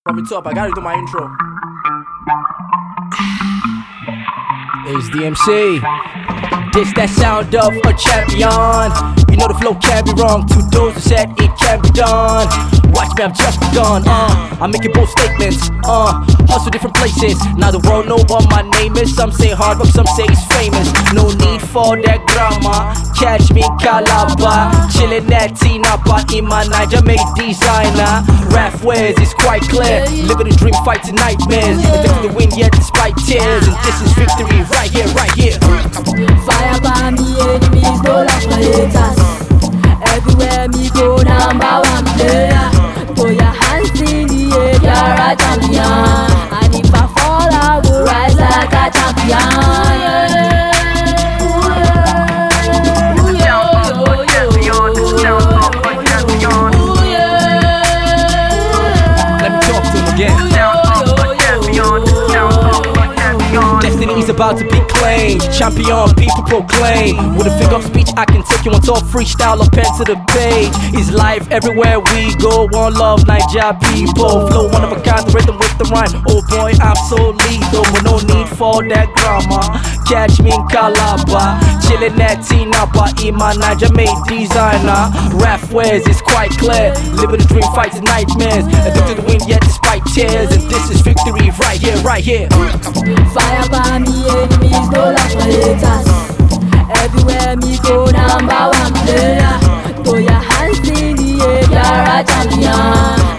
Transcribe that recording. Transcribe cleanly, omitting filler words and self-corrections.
From the top, I gotta do my intro. It's DMC. This that sound of a champion. You know the flow can't be wrong. 2 doors are set, it can be done. Watch me, I've just begun. I'm making bold statements. Hustle different places. Now the world know what my name is. Some say hard work, some say it's famous. No need for that drama. Catch me in Calabar, chillin' at Tinapa in my Niger made designer. Rap wares, it's quite clear. Living a dream, fighting nightmares. Addicted to win yet despite tears. And this is victory right here, right here. Fire by me, enemies, no love for haters. Everywhere me go, #1 player. Throw your hands in the air, you're a champion. And if I fall, I will rise like a champion. Let me talk to him again. Destiny is about to be claimed. Champion, people proclaim. With a figure of speech, I can take you on top. Freestyle or pen to the page. It's live everywhere we go. One love, Niger people. Flow one of a kind, the rhythm with the rhyme. Oh boy, I'm so lethal, but no need for that grammar. Catch me in Calabar, chillin' at Tinapa in my Niger made designer. Rap wares, it's quite clear. Living a dream, fighting nightmares. Addicted to win yet despite tears. And this is victory right here, right here. Fire by me, enemies, no love for haters. Everywhere me go, #1 player. Throw your hands in the air, you're a champion.